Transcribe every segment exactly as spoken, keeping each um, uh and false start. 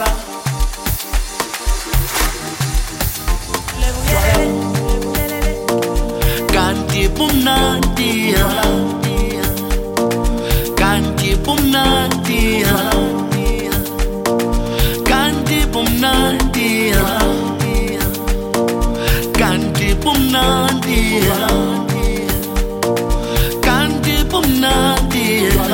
Kanti bumnandi, kanti bumnandi, kanti bumnandi, kanti bumnandi, kanti bumnandi,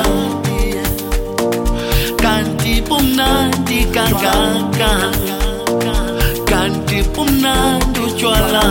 kanti bumnandi kangaka, kanti bumnandi utshwala.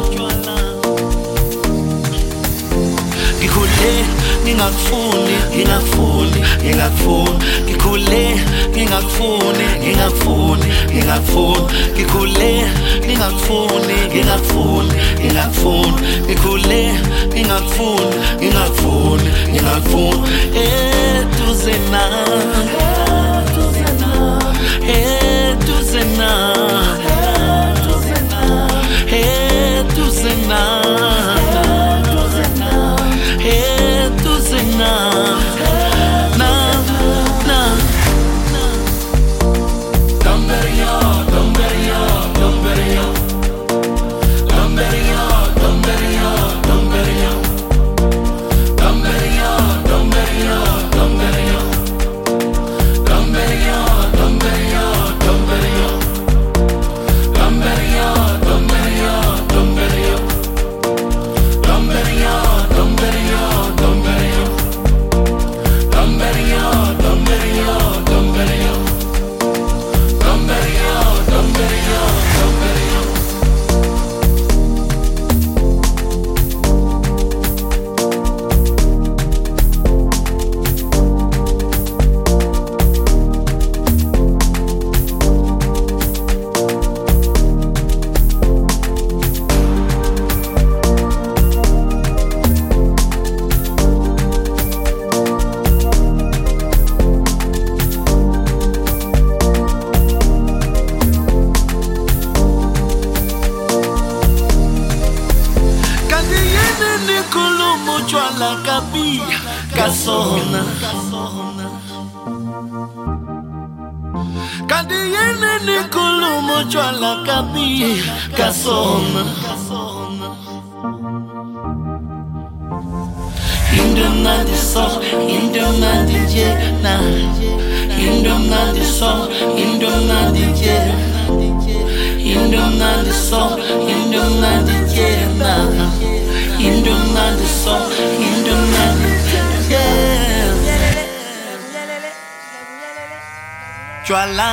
Ngikhule ngingakufuni ngingakufuni ngingakufuni ngikhule ngingakufuni ngingakufuni ngingakufuni ngikhule ngingakufuni ngingakufuni ngingakufuni ngikhule ngingakufuni ngingakufuni ngingakufuni eduzena eduzena eduzena eduzena Hey, tu se na, na, na, na. Domberio, domberio, domberio, domberio, domberio, domberio, domberio, domberio, domberio, domberio, domberio, domberio, domberio, domberio, domberio. Domberio, domberio, domberio, domberio, domberio, domberio, domberio, domberio, domberio. Chwala kabi kasona Kadi yene ni kulumo chwala kabi kasona Indom nandi so, indom nandi je na Indom nandi so, indom nandi je Indom nandi so, indom nandi je na Indom nandi so, indom nandi yeah. Chwala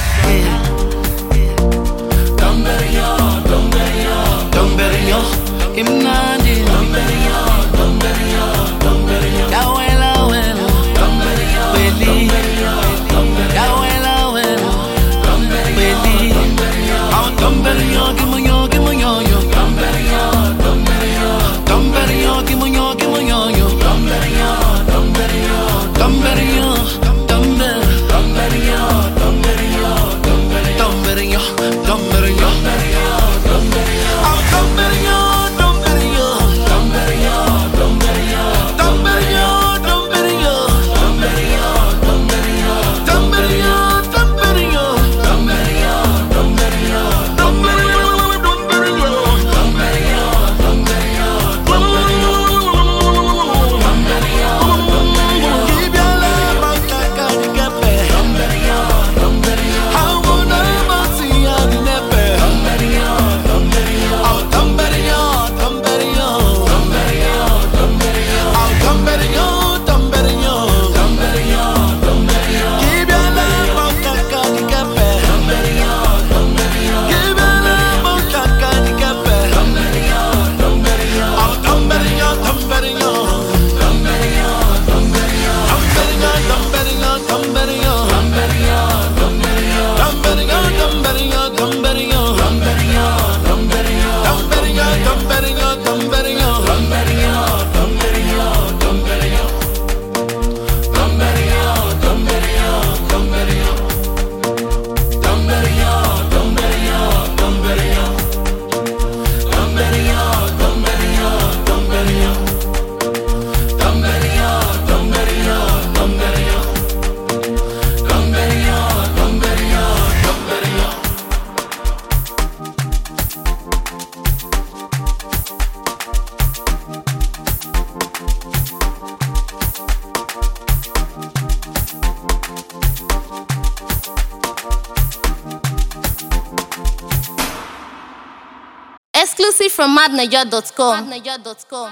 Domberio, domberio, domberio Imnandi Domberio, domberio, domberio Yawela wela Domberio, domberio, domberio Yawela wela Domberio, domberio Domberio, gimunyo, gimunyo yo Domberio, domberio Domberio, gimunyo, gimunyo yo Domberio, domberio Domberio, domberio Domberio, domberio Domberio, domberio Domberio, domberio Domberio, domberio Domberio from madnaja dot com.